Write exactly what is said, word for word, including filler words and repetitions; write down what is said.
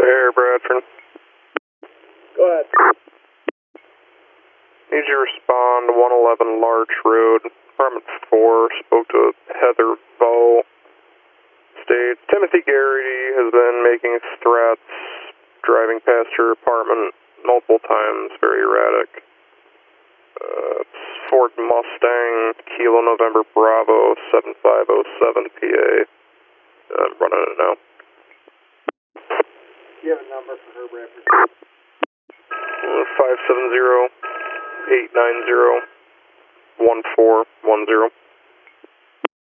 Fair, Bradford. Go ahead. Need you to respond to one eleven Larch Road, apartment four. Spoke to Heather Bow. States Timothy Garrity has been making threats, driving past her apartment multiple times, very erratic. Uh, Ford Mustang, Kilo November Bravo, seven five oh seven P A. I'm running it now. Do you have a number for her, Bradford? five seven zero, eight nine zero, one four one zero.